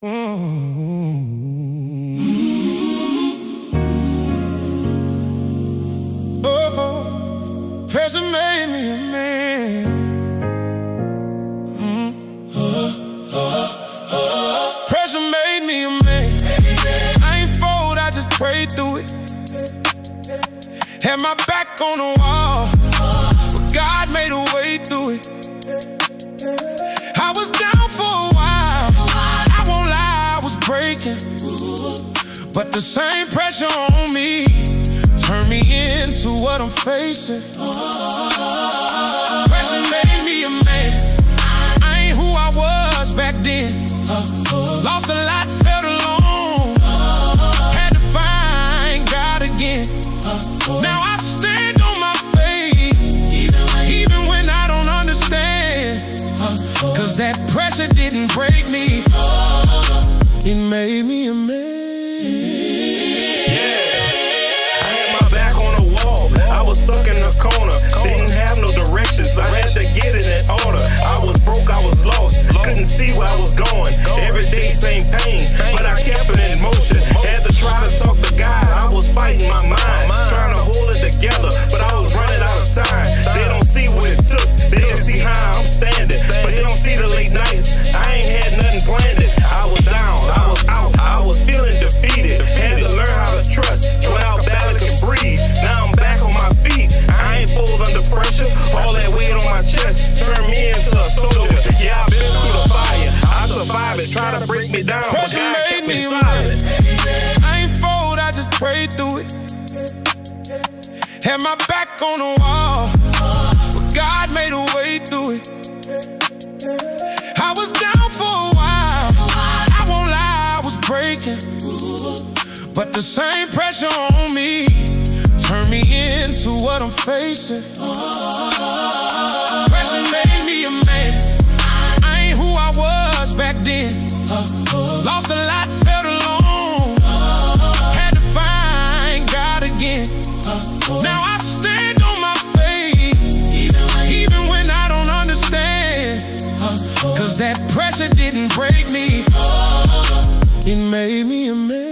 Oh, pressure made me a man. Pressure made me a man. I ain't fold, I just prayed through it. Had my back on the wall, but God made a way through it. I was down for a while, I won't lie, I was breaking. But the same pressure on me turned me into what I'm facing. Pressure made me a man. I ain't who I was back then. Lost a lot, felt alone. Had to find God again. Now I stand on my faith, even when I don't understand. Cause that pressure didn't break me, it made me a man. Stuck in the corner, didn't have no directions. I had to get it in order. I was broke, I was lost, couldn't see where I was going. Every day same pain, but I kept it in motion. Had to try to talk to God, I was fighting my mind, trying to hold it together, but I was running out of time. They don't see what it took, they just see how I'm standing, but they don't see the late nights. I ain't had nothing planned. I was down, I was out, I was feeling defeated. Had to learn how to trust without balance and breathe. Now I'm back on my feet, I ain't fold under pressure. All that weight on my chest turned me into a soldier. Yeah, I've been through the fire, I survived it. Try to break me down, but Pressure God made kept me me silent. I ain't fold, I just prayed through it. Had my back on the wall, but God made a way through it. I was down for a while, I won't lie, I was breaking. But the same pressure on me turned me into what I'm facing. Pressure made me a man. I ain't who I was back then. Lost a lot, felt alone. Had to find God again. Now I stand on my faith, even when I don't understand. Cause that pressure didn't break me, it made me a man.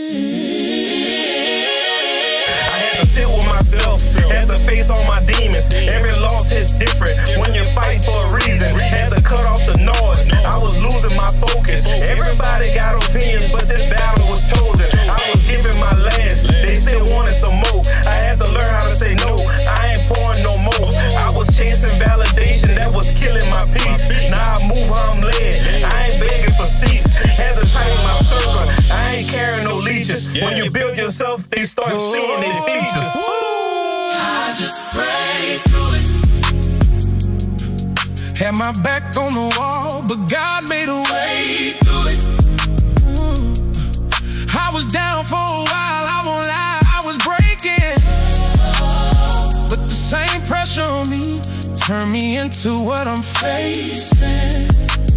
Sit with myself, had to face all my demons. Every loss hit different when you fight for a reason. Had to cut off the noise, I was losing my focus. Everybody got opinions, but this battle was chosen. I was giving my last, they still wanted some more. I had to learn how to say no, I ain't pouring no more. I was chasing validation, that was killing my peace. Now I move how I'm led, I ain't begging for seats. Had to tighten my circle, I ain't carrying no leeches. When you build yourself, they start seeing their features. I just prayed through it. Had my back on the wall, but God made a way through it. I was down for a while, I won't lie, I was breaking. But the same pressure on me turned me into what I'm facing.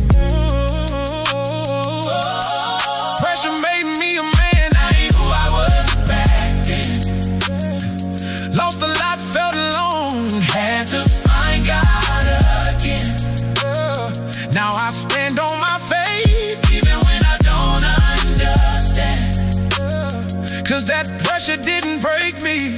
Pressure made me a man, I ain't who I was back then. Lost a lot, felt alone, had to find God again. Now I stand on my faith, even when I don't understand. Cause that pressure didn't break me,